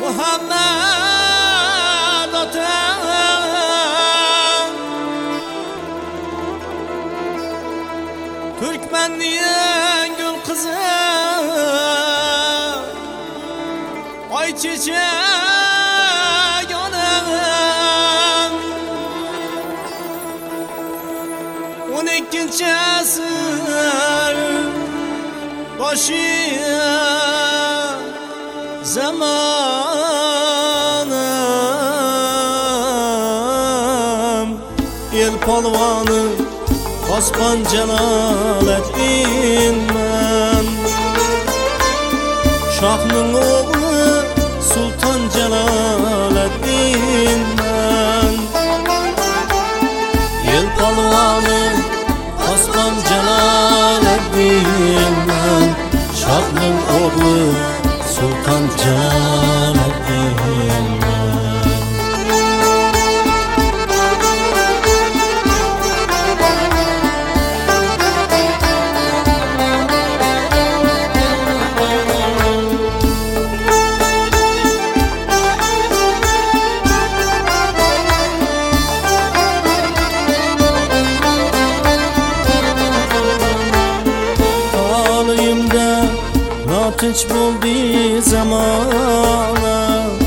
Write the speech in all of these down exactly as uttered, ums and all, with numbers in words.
Muhammed otam Türkmenliğin gül kızı Ay çiçek yanım On ikinci asır başı zamanım El palvanı Osman Celaleddin ben Şahның oğlu Sultan Celaleddin ben El palvanı Osman Celaleddin ben Şahның oğlu Sultan Celaleddin Tinç buldu zamana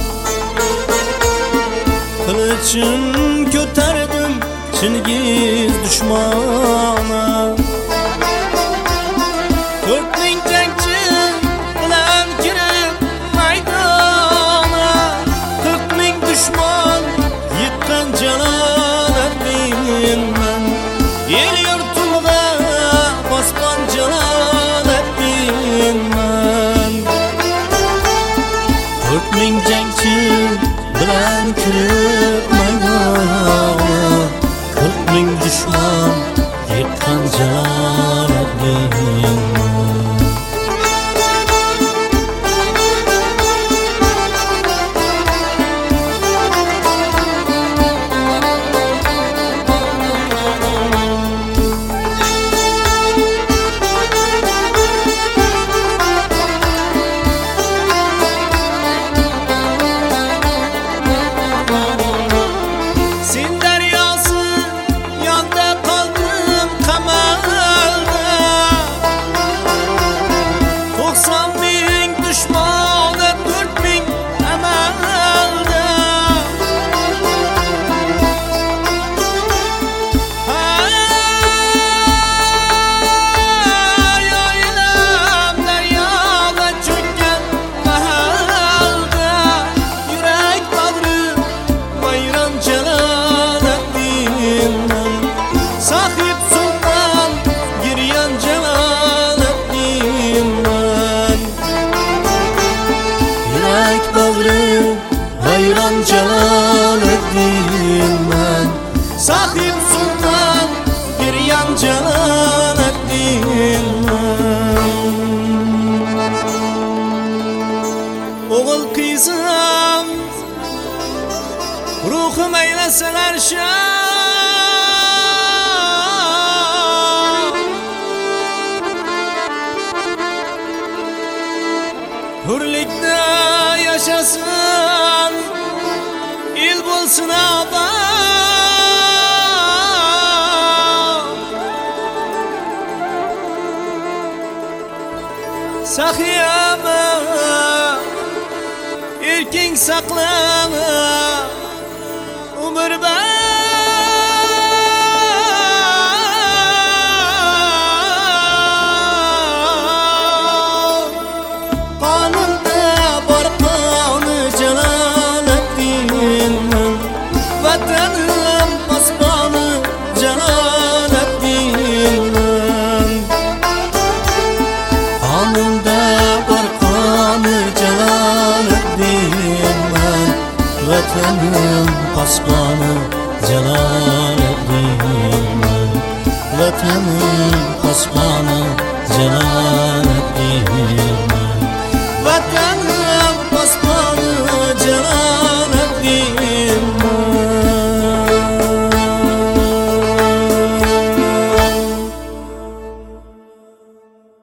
Kılıçın köterdim Çingiz düşmana Dört bin cenkçi bilen girip maydana Kırk bin düşman yıkkan Celaleddin ben El yurtumda basman Celaleddin ben Dört bin cenkçi bilen kirip maydana Kırk bin düşman yıkkan Celaleddin Hayran Celaleddin ben Sahip Sultan Giryan Celaleddin ben Oğul kızım Ruhum eyleseler şah Hürlikte yaşasın İl bulsun abam Sakiyama erkin saklama Umur ben Vatanım basmanı Celaleddin Alnımda var kanı Celaleddin Vatanım basmanı Celaleddin Vatanım basmanı Celaleddin Vatanım